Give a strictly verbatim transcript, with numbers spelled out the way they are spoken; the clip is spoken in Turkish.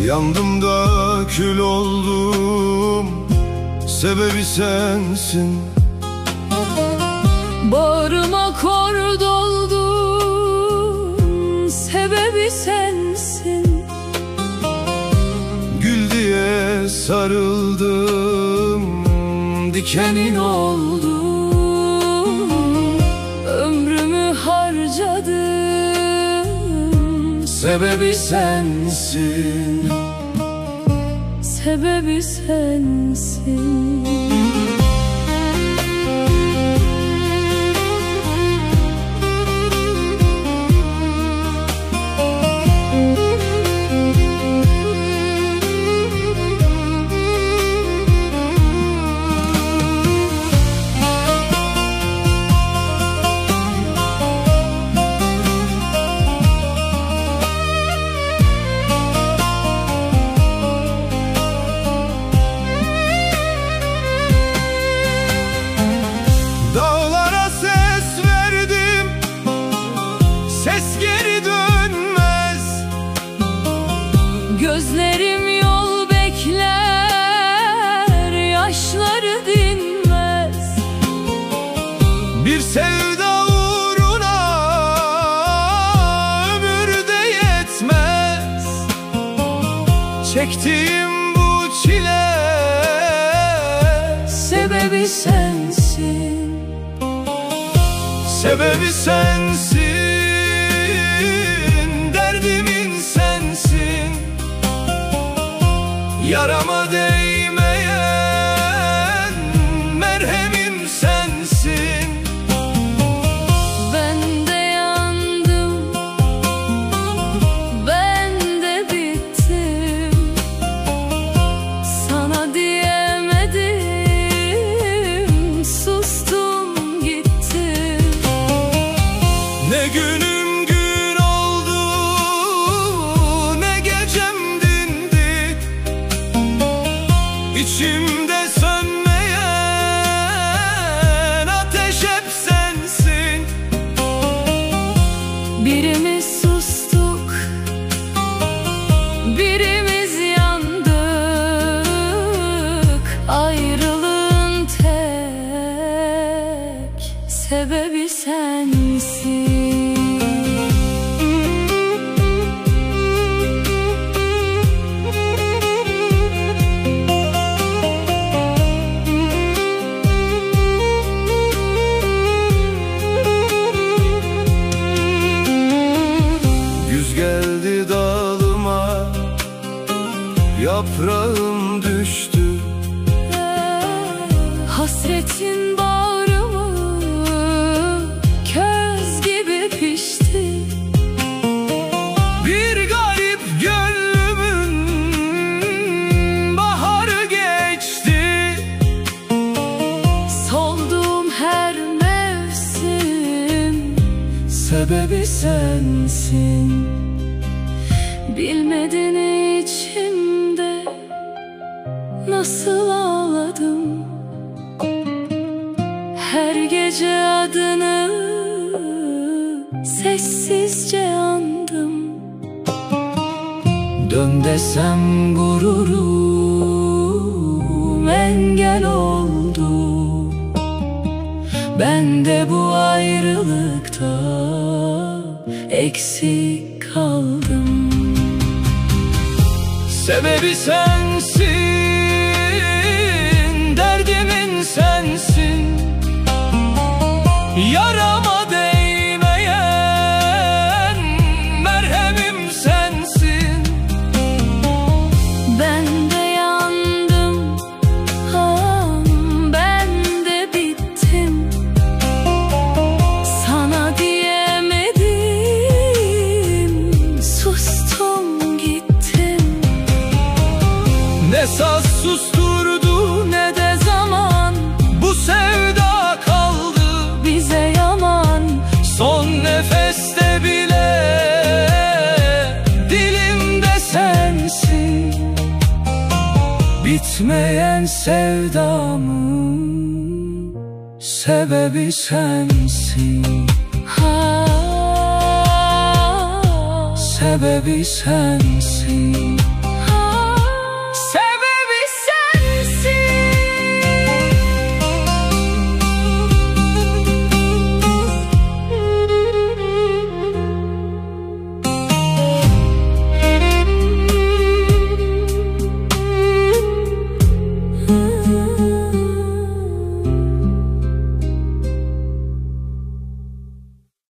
Yandım da kül oldum, sebebi sensin. Bağrıma kor doldun, sebebi sensin. Gül diye sarıldım, dikenin oldum. Ömrümü harcadım, Sebebi sensin. sebebi sensin. Dağlara ses verdim, ses geri dönmez. Gözlerim yol bekler, yaşları dinmez. Bir sevda uğruna ömür de yetmez. Çektiğim bu çile Sebebi sensin. Sebebi sensin, derdimin sensin. Yarama değmeyen merhemim sensin. Ben de yandım, ben de bittim. Sana diyemedim, sustum gittim. Ne günüm gün oldu, ne gecem dindi. İçimde sönmeyen ateş hep sensin. Birimiz sustuk, birimiz yandık. Ayrılığın tek sebebi sensin. Güz geldi dalıma, yaprağım düştü. Hasretin bağrımı köz gibi pişti. Bir garip gönlümün baharı geçti. Solduğum her mevsim sebebi sensin. Bilmedin içimde nasıl ağladım. Her gece adını sessizce andım. Dön desem gururum engel oldu. Ben de bu ayrılıkta eksik kaldım. Sebebi sensin, derdimin sensin. Yarama değmeyen merhemim sensin. Ben de yandım, ah, ben de bittim. Sana diyemedim, sustum gittim. Ne saz susturdu ne de zaman, bu sevda kaldı Bize yaman, son nefeste bile. Dilimde sensin, bitmeyen sevdamın sebebi sensin. ha, Sebebi sensin.